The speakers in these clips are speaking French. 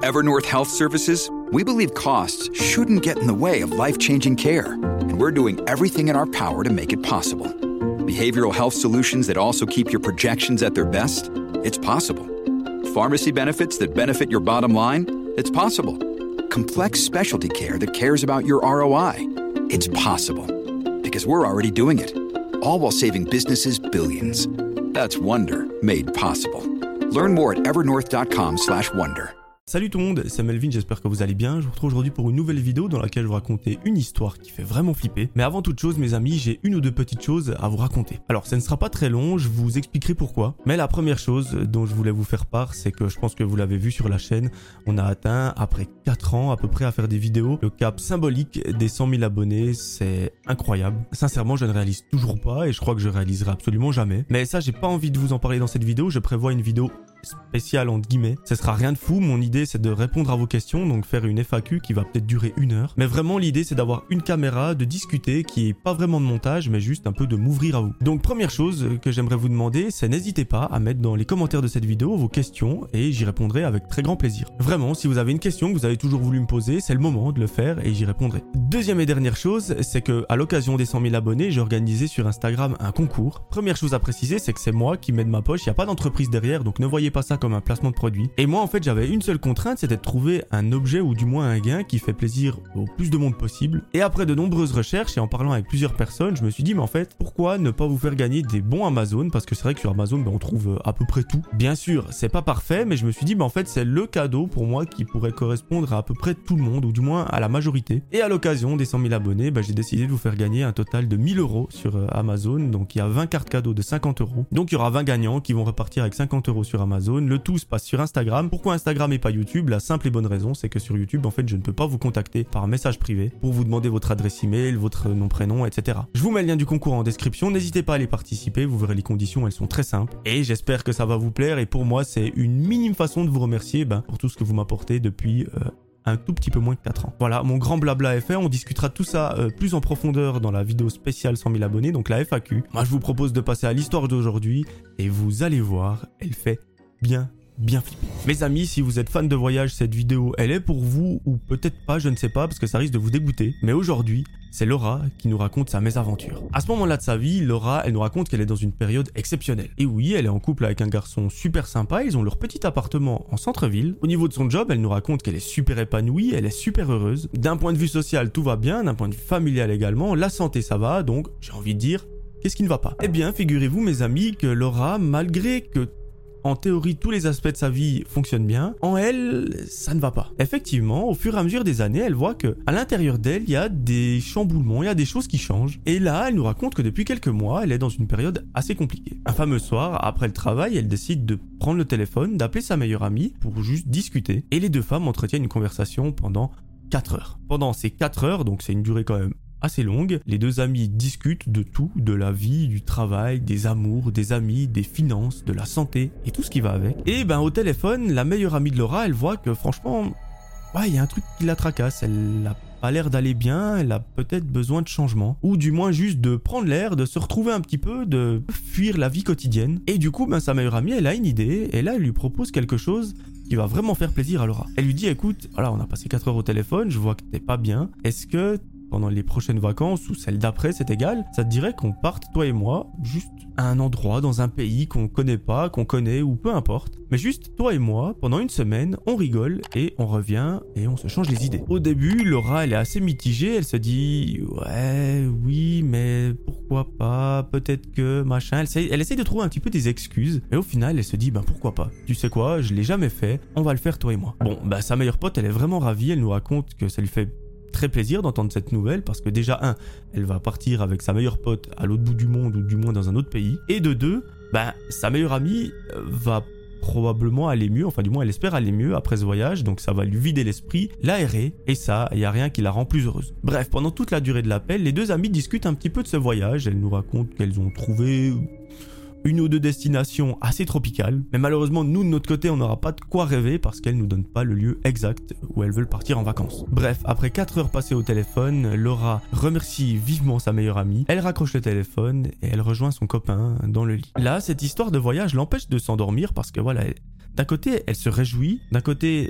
Evernorth Health Services, we believe costs shouldn't get in the way of life-changing care, and we're doing everything in our power to make it possible. Behavioral health solutions that also keep your projections at their best? It's possible. Pharmacy benefits that benefit your bottom line? It's possible. Complex specialty care that cares about your ROI? It's possible. Because we're already doing it. All while saving businesses billions. That's Wonder made possible. Learn more at evernorth.com/wonder. Salut tout le monde, c'est Melvin, j'espère que vous allez bien. Je vous retrouve aujourd'hui pour une nouvelle vidéo dans laquelle je vais vous raconter une histoire qui fait vraiment flipper. Mais avant toute chose, mes amis, j'ai une ou deux petites choses à vous raconter. Alors, ça ne sera pas très long, je vous expliquerai pourquoi. Mais la première chose dont je voulais vous faire part, c'est que je pense que vous l'avez vu sur la chaîne, on a atteint, après 4 ans à peu près à faire des vidéos, le cap symbolique des 100 000 abonnés. C'est incroyable. Sincèrement, je ne réalise toujours pas et je crois que je réaliserai absolument jamais. Mais ça, j'ai pas envie de vous en parler dans cette vidéo. Je prévois une vidéo spéciale entre guillemets. Ce sera rien de fou, mon idée c'est de répondre à vos questions, donc faire une FAQ qui va peut-être durer 1 heure. Mais vraiment l'idée c'est d'avoir une caméra, de discuter, qui est pas vraiment de montage, mais juste un peu de m'ouvrir à vous. Donc première chose que j'aimerais vous demander, c'est n'hésitez pas à mettre dans les commentaires de cette vidéo vos questions et j'y répondrai avec très grand plaisir. Vraiment, si vous avez une question que vous avez toujours voulu me poser, c'est le moment de le faire et j'y répondrai. Deuxième et dernière chose, c'est que à l'occasion des 100 000 abonnés, j'ai organisé sur Instagram un concours. Première chose à préciser, c'est que c'est moi qui mets de ma poche, il n'y a pas d'entreprise derrière, donc ne voyez pas ça comme un placement de produit. Et moi en fait j'avais une seule contrainte, c'était de trouver un objet ou du moins un gain qui fait plaisir au plus de monde possible. Et après de nombreuses recherches et en parlant avec plusieurs personnes, je me suis dit mais en fait pourquoi ne pas vous faire gagner des bons Amazon, parce que c'est vrai que sur Amazon on trouve à peu près tout. Bien sûr c'est pas parfait, mais je me suis dit en fait c'est le cadeau pour moi qui pourrait correspondre à peu près tout le monde, ou du moins à la majorité. Et à l'occasion des 100 000 abonnés, j'ai décidé de vous faire gagner un total de 1000 € sur Amazon. Donc il y a 20 cartes cadeaux de 50 €. Donc il y aura 20 gagnants qui vont repartir avec 50 € sur Amazon. Le tout se passe sur Instagram. Pourquoi Instagram et pas YouTube? La simple et bonne raison, c'est que sur YouTube, en fait, je ne peux pas vous contacter par message privé pour vous demander votre adresse email, votre nom, prénom, etc. Je vous mets le lien du concours en description. N'hésitez pas à aller participer. Vous verrez les conditions, elles sont très simples. Et j'espère que ça va vous plaire. Et pour moi, c'est une minime façon de vous remercier pour tout ce que vous m'apportez depuis un tout petit peu moins que 4 ans. Voilà, mon grand blabla est fait. On discutera de tout ça plus en profondeur dans la vidéo spéciale 100 000 abonnés, donc la FAQ. Moi, je vous propose de passer à l'histoire d'aujourd'hui et vous allez voir, elle fait bien flipper. Mes amis, si vous êtes fan de voyage, cette vidéo, elle est pour vous, ou peut-être pas, je ne sais pas, parce que ça risque de vous dégoûter. Mais aujourd'hui, c'est Laura qui nous raconte sa mésaventure. À ce moment-là de sa vie, Laura, elle nous raconte qu'elle est dans une période exceptionnelle. Et oui, elle est en couple avec un garçon super sympa, ils ont leur petit appartement en centre-ville. Au niveau de son job, elle nous raconte qu'elle est super épanouie, elle est super heureuse. D'un point de vue social, tout va bien, d'un point de vue familial également, la santé ça va, donc j'ai envie de dire, qu'est-ce qui ne va pas? Eh bien, figurez-vous mes amis que Laura, malgré que en théorie, tous les aspects de sa vie fonctionnent bien. En elle, ça ne va pas. Effectivement, au fur et à mesure des années, elle voit que à l'intérieur d'elle, il y a des chamboulements, il y a des choses qui changent. Et là, elle nous raconte que depuis quelques mois, elle est dans une période assez compliquée. Un fameux soir, après le travail, elle décide de prendre le téléphone, d'appeler sa meilleure amie pour juste discuter. Et les deux femmes entretiennent une conversation pendant 4 heures. Pendant ces 4 heures, donc c'est une durée quand même assez longue, les deux amis discutent de tout, de la vie, du travail, des amours, des amis, des finances, de la santé et tout ce qui va avec. Et au téléphone, la meilleure amie de Laura, elle voit que franchement, il y a un truc qui la tracasse, elle a pas l'air d'aller bien, elle a peut-être besoin de changement, ou du moins juste de prendre l'air, de se retrouver un petit peu, de fuir la vie quotidienne. Et du coup, sa meilleure amie, elle a une idée, et là, elle lui propose quelque chose qui va vraiment faire plaisir à Laura. Elle lui dit, écoute, voilà, on a passé 4 heures au téléphone, je vois que t'es pas bien, est-ce que pendant les prochaines vacances ou celles d'après, c'est égal, ça te dirait qu'on parte, toi et moi, juste à un endroit, dans un pays qu'on connaît pas, qu'on connaît ou peu importe. Mais juste toi et moi, pendant une semaine, on rigole et on revient et on se change les idées. Au début, Laura, elle est assez mitigée, elle se dit ouais, oui, mais pourquoi pas, peut-être que machin. Elle essaie de trouver un petit peu des excuses et au final, elle se dit pourquoi pas. Tu sais quoi, je l'ai jamais fait, on va le faire toi et moi. Bon, sa meilleure pote, elle est vraiment ravie, elle nous raconte que ça lui fait très plaisir d'entendre cette nouvelle parce que déjà elle va partir avec sa meilleure pote à l'autre bout du monde ou du moins dans un autre pays, et de 2, sa meilleure amie va probablement aller mieux, enfin du moins elle espère aller mieux après ce voyage, donc ça va lui vider l'esprit, l'aérer, et ça, il n'y a rien qui la rend plus heureuse. Bref, pendant toute la durée de l'appel, les deux amies discutent un petit peu de ce voyage, elles nous racontent qu'elles ont trouvé une ou deux destinations assez tropicales, mais malheureusement nous de notre côté on n'aura pas de quoi rêver parce qu'elles nous donnent pas le lieu exact où elles veulent partir en vacances. Bref, après 4 heures passées au téléphone, Laura remercie vivement sa meilleure amie, elle raccroche le téléphone et elle rejoint son copain dans le lit. Là, cette histoire de voyage l'empêche de s'endormir parce que voilà, d'un côté elle se réjouit, d'un côté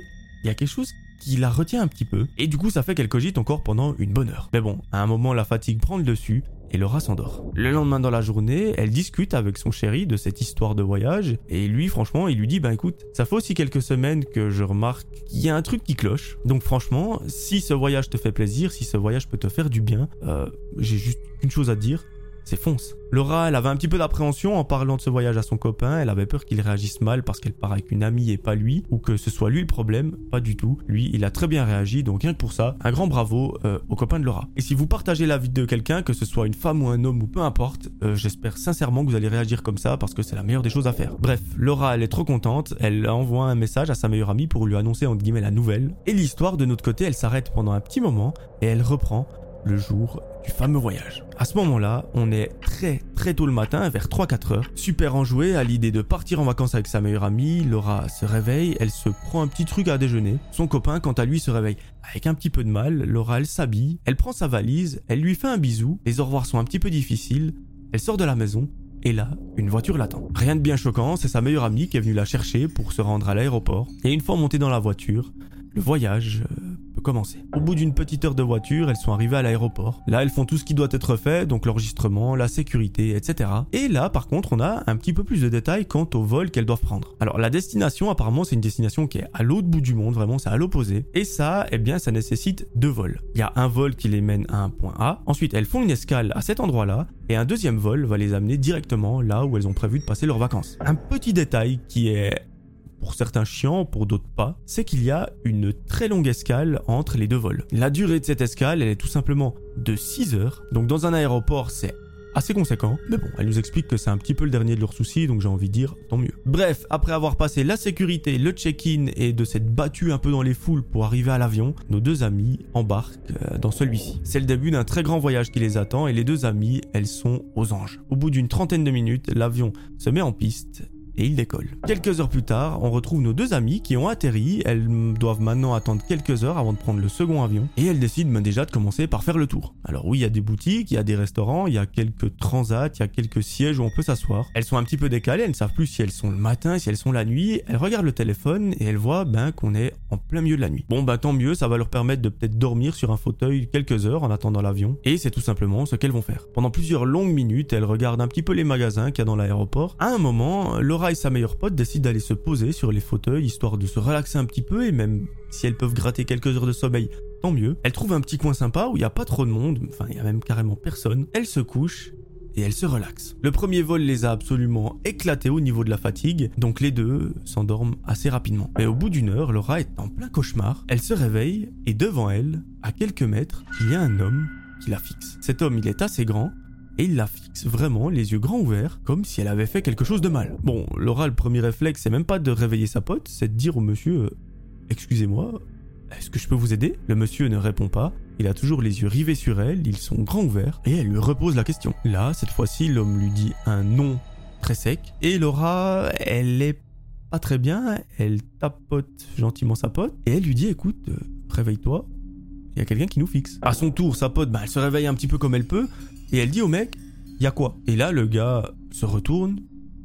il y a quelque chose qui la retient un petit peu, et du coup ça fait qu'elle cogite encore pendant une bonne heure. Mais bon, à un moment la fatigue prend le dessus, et Laura s'endort. Le lendemain dans la journée, elle discute avec son chéri de cette histoire de voyage, et lui franchement, il lui dit écoute, ça fait aussi quelques semaines que je remarque qu'il y a un truc qui cloche, donc franchement, si ce voyage te fait plaisir, si ce voyage peut te faire du bien, j'ai juste une chose à te dire, c'est fonce. Laura, elle avait un petit peu d'appréhension en parlant de ce voyage à son copain, elle avait peur qu'il réagisse mal parce qu'elle part avec une amie et pas lui, ou que ce soit lui le problème, pas du tout. Lui, il a très bien réagi, donc rien que pour ça, un grand bravo au copain de Laura. Et si vous partagez la vie de quelqu'un, que ce soit une femme ou un homme ou peu importe, j'espère sincèrement que vous allez réagir comme ça parce que c'est la meilleure des choses à faire. Bref, Laura, elle est trop contente, elle envoie un message à sa meilleure amie pour lui annoncer entre guillemets la nouvelle. Et l'histoire de notre côté, elle s'arrête pendant un petit moment et elle reprend le jour du fameux voyage. À ce moment-là, on est très tôt le matin, vers 3-4 heures. Super enjouée à l'idée de partir en vacances avec sa meilleure amie, Laura se réveille, elle se prend un petit truc à déjeuner. Son copain, quant à lui, se réveille avec un petit peu de mal. Laura, elle s'habille, elle prend sa valise, elle lui fait un bisou. Les au revoir sont un petit peu difficiles. Elle sort de la maison. Et là, une voiture l'attend. Rien de bien choquant, c'est sa meilleure amie qui est venue la chercher pour se rendre à l'aéroport. Et une fois montée dans la voiture, le voyage peut commencer. Au bout d'une petite heure de voiture, elles sont arrivées à l'aéroport. Là, elles font tout ce qui doit être fait, donc l'enregistrement, la sécurité, etc. Et là, par contre, on a un petit peu plus de détails quant au vol qu'elles doivent prendre. Alors, la destination, apparemment, c'est une destination qui est à l'autre bout du monde, vraiment, c'est à l'opposé. Et ça, eh bien, ça nécessite 2 vols. Il y a un vol qui les mène à un point A. Ensuite, elles font une escale à cet endroit-là. Et un deuxième vol va les amener directement là où elles ont prévu de passer leurs vacances. Un petit détail qui est pour certains chiant, pour d'autres pas, c'est qu'il y a une très longue escale entre les 2 vols. La durée de cette escale, elle est tout simplement de 6 heures. Donc dans un aéroport, c'est assez conséquent. Mais bon, elle nous explique que c'est un petit peu le dernier de leurs soucis, donc j'ai envie de dire tant mieux. Bref, après avoir passé la sécurité, le check-in et de s'être battu un peu dans les foules pour arriver à l'avion, nos 2 amies embarquent dans celui-ci. C'est le début d'un très grand voyage qui les attend et les 2 amies, elles sont aux anges. Au bout d'une trentaine de minutes, l'avion se met en piste et il décolle. Quelques heures plus tard, on retrouve nos 2 amies qui ont atterri. Elles doivent maintenant attendre quelques heures avant de prendre le second avion. Et elles décident déjà de commencer par faire le tour. Alors oui, il y a des boutiques, il y a des restaurants, il y a quelques transats, il y a quelques sièges où on peut s'asseoir. Elles sont un petit peu décalées, elles ne savent plus si elles sont le matin, si elles sont la nuit. Elles regardent le téléphone et elles voient qu'on est en plein milieu de la nuit. Bon tant mieux, ça va leur permettre de peut-être dormir sur un fauteuil quelques heures en attendant l'avion. Et c'est tout simplement ce qu'elles vont faire. Pendant plusieurs longues minutes, elles regardent un petit peu les magasins qu'il y a dans l'aéroport. À un moment, Laura et sa meilleure pote décident d'aller se poser sur les fauteuils histoire de se relaxer un petit peu et même si elles peuvent gratter quelques heures de sommeil, tant mieux. Elles trouvent un petit coin sympa où il n'y a pas trop de monde, enfin il y a même carrément personne. Elles se couchent et elles se relaxent. Le premier vol les a absolument éclatés au niveau de la fatigue, donc les 2 s'endorment assez rapidement. Mais au bout d'une heure, Laura est en plein cauchemar. Elle se réveille et devant elle, à quelques mètres, il y a un homme qui la fixe. Cet homme, il est assez grand. Et il la fixe vraiment, les yeux grands ouverts, comme si elle avait fait quelque chose de mal. Bon, Laura, le premier réflexe, c'est même pas de réveiller sa pote, c'est de dire au monsieur « Excusez-moi, est-ce que je peux vous aider ?» Le monsieur ne répond pas, il a toujours les yeux rivés sur elle, ils sont grands ouverts, et elle lui repose la question. Là, cette fois-ci, l'homme lui dit un non très sec, et Laura, elle est pas très bien, elle tapote gentiment sa pote, et elle lui dit « Écoute, réveille-toi, il y a quelqu'un qui nous fixe. » À son tour, sa pote, elle se réveille un petit peu comme elle peut, et elle dit au mec, y a quoi? Et là, le gars se retourne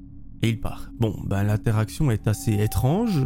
et il part. Bon, l'interaction est assez étrange.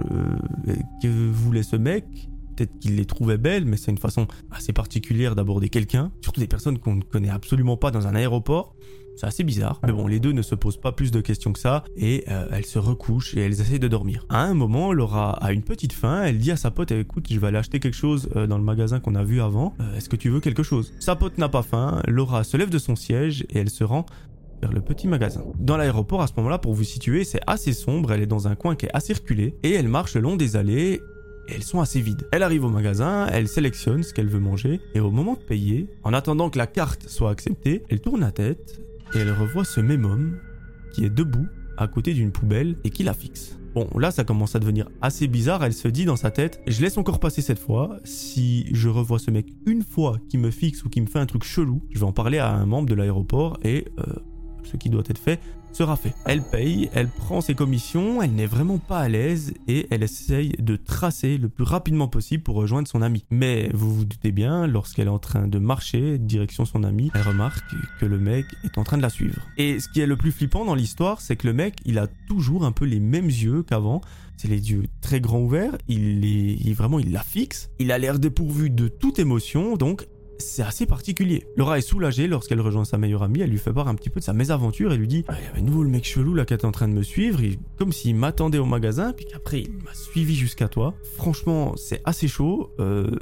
Que voulait ce mec? Peut-être qu'il les trouvait belles, mais c'est une façon assez particulière d'aborder quelqu'un. Surtout des personnes qu'on ne connaît absolument pas dans un aéroport. C'est assez bizarre. Mais bon, les 2 ne se posent pas plus de questions que ça et elles se recouchent et elles essayent de dormir. À un moment, Laura a une petite faim. Elle dit à sa pote, écoute, je vais aller acheter quelque chose dans le magasin qu'on a vu avant. Est-ce que tu veux quelque chose? Sa pote n'a pas faim. Laura se lève de son siège et elle se rend vers le petit magasin. Dans l'aéroport, à ce moment-là, pour vous situer, c'est assez sombre. Elle est dans un coin qui est assez reculé et elle marche le long des allées. Et elles sont assez vides. Elle arrive au magasin, elle sélectionne ce qu'elle veut manger et au moment de payer, en attendant que la carte soit acceptée, elle tourne la tête et elle revoit ce même homme qui est debout à côté d'une poubelle et qui la fixe. Bon, là ça commence à devenir assez bizarre, elle se dit dans sa tête, je laisse encore passer cette fois, si je revois ce mec une fois qui me fixe ou qui me fait un truc chelou, je vais en parler à un membre de l'aéroport et ce qui doit être fait sera fait. Elle paye, elle prend ses commissions, elle n'est vraiment pas à l'aise et elle essaye de tracer le plus rapidement possible pour rejoindre son ami. Mais vous vous doutez bien, lorsqu'elle est en train de marcher direction son ami, elle remarque que le mec est en train de la suivre. Et ce qui est le plus flippant dans l'histoire, c'est que le mec, il a toujours un peu les mêmes yeux qu'avant. C'est les yeux très grands ouverts, il la fixe, il a l'air dépourvu de toute émotion, donc c'est assez particulier. Laura est soulagée lorsqu'elle rejoint sa meilleure amie, elle lui fait part un petit peu de sa mésaventure et lui dit il y avait de nouveau le mec chelou là qui était en train de me suivre, comme s'il m'attendait au magasin, puis qu'après il m'a suivi jusqu'à toi. Franchement, c'est assez chaud,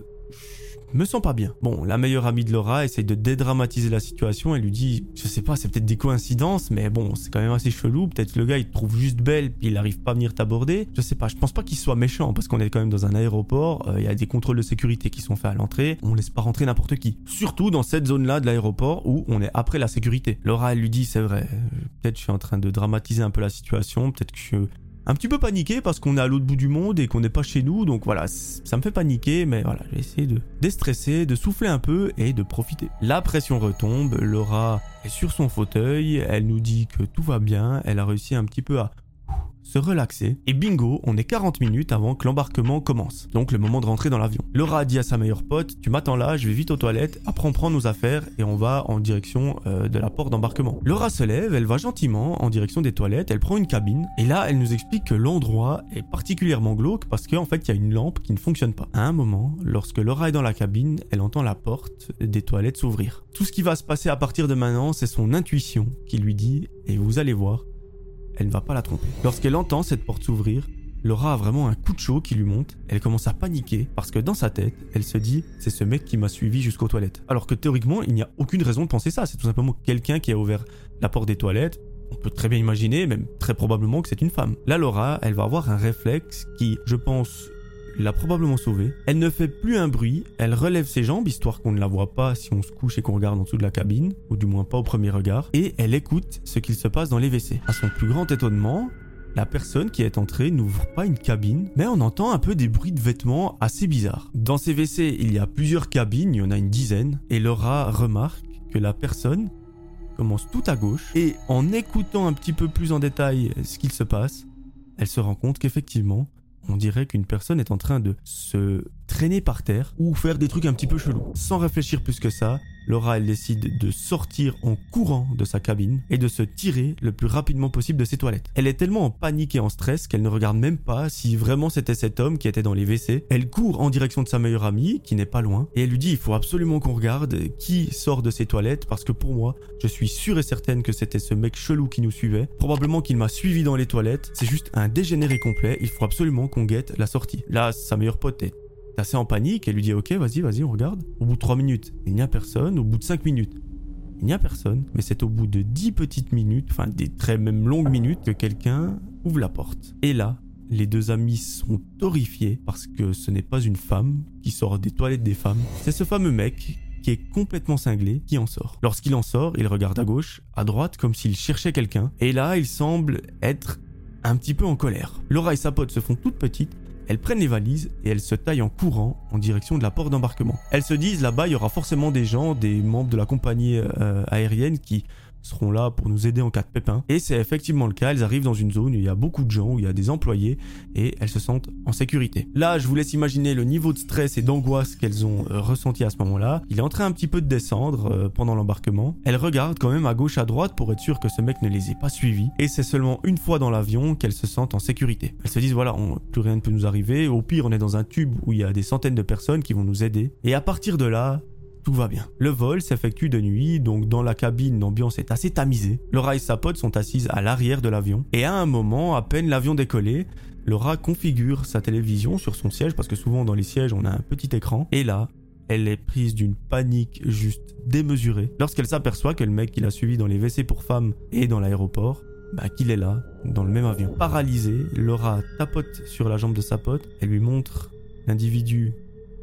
je me sens pas bien. Bon, la meilleure amie de Laura essaye de dédramatiser la situation, elle lui dit je sais pas, c'est peut-être des coïncidences, mais bon, c'est quand même assez chelou, peut-être le gars il te trouve juste belle puis il arrive pas à venir t'aborder. Je sais pas, je pense pas qu'il soit méchant parce qu'on est quand même dans un aéroport, il y a des contrôles de sécurité qui sont faits à l'entrée, on laisse pas rentrer n'importe qui. Surtout dans cette zone-là de l'aéroport où on est après la sécurité. Laura elle lui dit c'est vrai, peut-être je suis en train de dramatiser un peu la situation, peut-être que je suis un petit peu paniqué parce qu'on est à l'autre bout du monde et qu'on n'est pas chez nous, donc voilà, ça me fait paniquer, mais voilà, j'ai essayé de déstresser, de souffler un peu et de profiter. La pression retombe, Laura est sur son fauteuil, elle nous dit que tout va bien, elle a réussi un petit peu à se relaxer, et bingo, on est 40 minutes avant que l'embarquement commence, donc le moment de rentrer dans l'avion. Laura a dit à sa meilleure pote, tu m'attends là, je vais vite aux toilettes, après on prend nos affaires et on va en direction de la porte d'embarquement. Laura se lève, elle va gentiment en direction des toilettes, elle prend une cabine, et là elle nous explique que l'endroit est particulièrement glauque parce qu'en fait il y a une lampe qui ne fonctionne pas. À un moment, lorsque Laura est dans la cabine, elle entend la porte des toilettes s'ouvrir. Tout ce qui va se passer à partir de maintenant, c'est son intuition qui lui dit, et vous allez voir, elle ne va pas la tromper. Lorsqu'elle entend cette porte s'ouvrir, Laura a vraiment un coup de chaud qui lui monte, elle commence à paniquer parce que dans sa tête, elle se dit c'est ce mec qui m'a suivi jusqu'aux toilettes. Alors que théoriquement, il n'y a aucune raison de penser ça, c'est tout simplement quelqu'un qui a ouvert la porte des toilettes. On peut très bien imaginer, même très probablement que c'est une femme. Là, Laura, elle va avoir un réflexe qui, je pense, l'a probablement sauvée. Elle ne fait plus un bruit, elle relève ses jambes, histoire qu'on ne la voit pas si on se couche et qu'on regarde en dessous de la cabine, ou du moins pas au premier regard, et elle écoute ce qu'il se passe dans les WC. À son plus grand étonnement, la personne qui est entrée n'ouvre pas une cabine, mais on entend un peu des bruits de vêtements assez bizarres. Dans ces WC, il y a plusieurs cabines, il y en a une dizaine, et Laura remarque que la personne commence tout à gauche, et en écoutant un petit peu plus en détail ce qu'il se passe, elle se rend compte qu'effectivement, on dirait qu'une personne est en train de se traîner par terre ou faire des trucs un petit peu chelous. Sans réfléchir plus que ça, Laura elle décide de sortir en courant de sa cabine et de se tirer le plus rapidement possible de ses toilettes. Elle est tellement en panique et en stress qu'elle ne regarde même pas si vraiment c'était cet homme qui était dans les WC. Elle court en direction de sa meilleure amie qui n'est pas loin et elle lui dit il faut absolument qu'on regarde qui sort de ses toilettes parce que pour moi je suis sûre et certaine que c'était ce mec chelou qui nous suivait. Probablement qu'il m'a suivi dans les toilettes, c'est juste un dégénéré complet, il faut absolument qu'on guette la sortie. Là sa meilleure pote est assez en panique, elle lui dit ok vas-y on regarde. Au bout de 3 minutes, il n'y a personne. Au bout de 5 minutes, il n'y a personne. Mais c'est au bout de 10 petites minutes, enfin des très même longues minutes, que quelqu'un ouvre la porte. Et là, les deux amis sont horrifiés parce que ce n'est pas une femme qui sort des toilettes des femmes. C'est ce fameux mec qui est complètement cinglé qui en sort. Lorsqu'il en sort, il regarde à gauche, à droite comme s'il cherchait quelqu'un. Et là, il semble être un petit peu en colère. Laura et sa pote se font toutes petites. Elles prennent les valises et elles se taillent en courant en direction de la porte d'embarquement. Elles se disent là-bas il y aura forcément des gens, des membres de la compagnie aérienne qui seront là pour nous aider en cas de pépin. Et c'est effectivement le cas, elles arrivent dans une zone où il y a beaucoup de gens, où il y a des employés et elles se sentent en sécurité. Là, je vous laisse imaginer le niveau de stress et d'angoisse qu'elles ont ressenti à ce moment-là. Il est en train un petit peu de descendre pendant l'embarquement. Elles regardent quand même à gauche à droite pour être sûr que ce mec ne les ait pas suivis. Et c'est seulement une fois dans l'avion qu'elles se sentent en sécurité. Elles se disent voilà, plus rien ne peut nous arriver. Au pire, on est dans un tube où il y a des centaines de personnes qui vont nous aider. Et à partir de là, tout va bien. Le vol s'effectue de nuit, donc dans la cabine, l'ambiance est assez tamisée. Laura et sa pote sont assises à l'arrière de l'avion. Et à un moment, à peine l'avion décollé, Laura configure sa télévision sur son siège, parce que souvent dans les sièges, on a un petit écran. Et là, elle est prise d'une panique juste démesurée lorsqu'elle s'aperçoit que le mec qui l'a suivi dans les WC pour femmes et dans l'aéroport, qu'il est là, dans le même avion. Paralysée, Laura tapote sur la jambe de sa pote, elle lui montre l'individu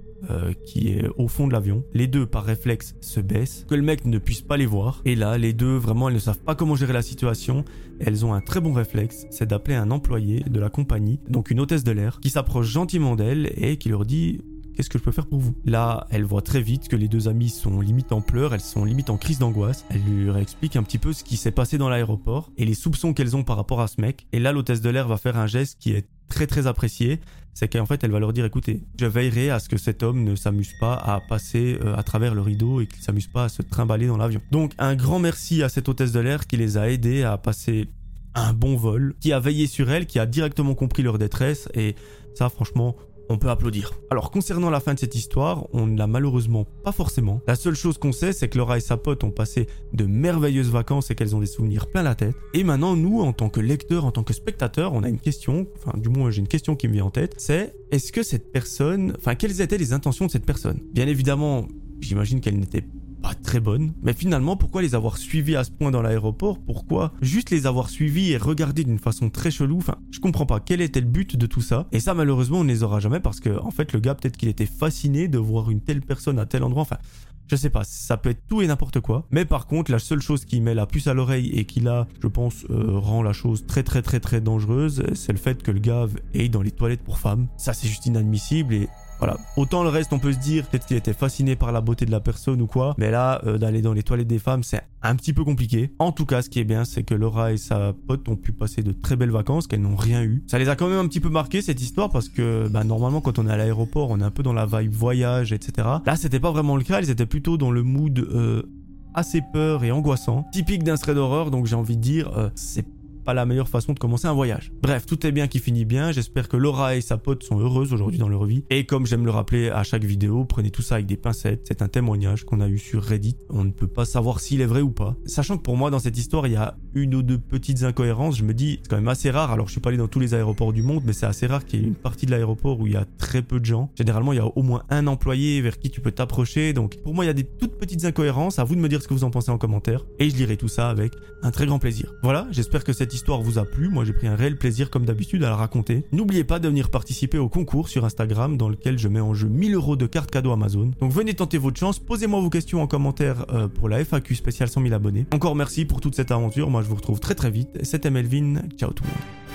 qui est au fond de l'avion. Les deux par réflexe se baissent, que le mec ne puisse pas les voir. Et là, les deux vraiment, elles ne savent pas comment gérer la situation. Elles ont un très bon réflexe, c'est d'appeler un employé de la compagnie, donc une hôtesse de l'air, qui s'approche gentiment d'elles et qui leur dit qu'est-ce que je peux faire pour vous? Là, elle voit très vite que les deux amies sont limite en pleurs, elles sont limite en crise d'angoisse. Elle lui réexplique un petit peu ce qui s'est passé dans l'aéroport et les soupçons qu'elles ont par rapport à ce mec. Et là, l'hôtesse de l'air va faire un geste qui est très très apprécié. C'est qu'en fait, elle va leur dire, écoutez, je veillerai à ce que cet homme ne s'amuse pas à passer à travers le rideau et qu'il ne s'amuse pas à se trimballer dans l'avion. Donc, un grand merci à cette hôtesse de l'air qui les a aidés à passer un bon vol, qui a veillé sur elles, qui a directement compris leur détresse, et ça, franchement, on peut applaudir. Alors, concernant la fin de cette histoire, on ne l'a malheureusement pas forcément. La seule chose qu'on sait, c'est que Laura et sa pote ont passé de merveilleuses vacances et qu'elles ont des souvenirs plein la tête. Et maintenant, nous, en tant que lecteurs, en tant que spectateurs, on a une question, enfin, du moins, j'ai une question qui me vient en tête, c'est, est-ce que cette personne, enfin, quelles étaient les intentions de cette personne? Bien évidemment, j'imagine qu'elle n'était pas très bonne, mais finalement, pourquoi les avoir suivis à ce point dans l'aéroport? Pourquoi juste les avoir suivis et regardés d'une façon très chelou? Enfin, je comprends pas quel était le but de tout ça. Et ça, malheureusement, on ne les aura jamais parce que, en fait, le gars, peut-être qu'il était fasciné de voir une telle personne à tel endroit. Enfin, je sais pas, ça peut être tout et n'importe quoi. Mais par contre, la seule chose qui met la puce à l'oreille et qui là, je pense, rend la chose très dangereuse, c'est le fait que le gars aille dans les toilettes pour femmes. Ça, c'est juste inadmissible et voilà. Autant le reste, on peut se dire peut-être qu'il était fasciné par la beauté de la personne ou quoi. Mais là, d'aller dans les toilettes des femmes, c'est un petit peu compliqué. En tout cas, ce qui est bien, c'est que Laura et sa pote ont pu passer de très belles vacances, qu'elles n'ont rien eu. Ça les a quand même un petit peu marqué cette histoire parce que normalement, quand on est à l'aéroport, on est un peu dans la vibe voyage, etc. Là, c'était pas vraiment le cas. Elles étaient plutôt dans le mood assez peur et angoissant. Typique d'un thread d'horreur, donc j'ai envie de dire, c'est pas la meilleure façon de commencer un voyage. Bref, tout est bien qui finit bien. J'espère que Laura et sa pote sont heureuses aujourd'hui dans leur vie. Et comme j'aime le rappeler à chaque vidéo, prenez tout ça avec des pincettes. C'est un témoignage qu'on a eu sur Reddit. On ne peut pas savoir s'il est vrai ou pas. Sachant que pour moi, dans cette histoire, il y a une ou deux petites incohérences. Je me dis, c'est quand même assez rare. Alors, je suis pas allé dans tous les aéroports du monde, mais c'est assez rare qu'il y ait une partie de l'aéroport où il y a très peu de gens. Généralement, il y a au moins un employé vers qui tu peux t'approcher. Donc, pour moi, il y a des toutes petites incohérences. À vous de me dire ce que vous en pensez en commentaire. Et je lirai tout ça avec un très grand plaisir. Voilà, j'espère que cette histoire vous a plu. Moi, j'ai pris un réel plaisir, comme d'habitude, à la raconter. N'oubliez pas de venir participer au concours sur Instagram dans lequel je mets en jeu 1000 € de cartes cadeaux Amazon. Donc, venez tenter votre chance. Posez-moi vos questions en commentaire pour la FAQ spéciale 100 000 abonnés. Encore merci pour toute cette aventure. Moi, je vous retrouve très vite. C'était Melvin. Ciao tout le monde.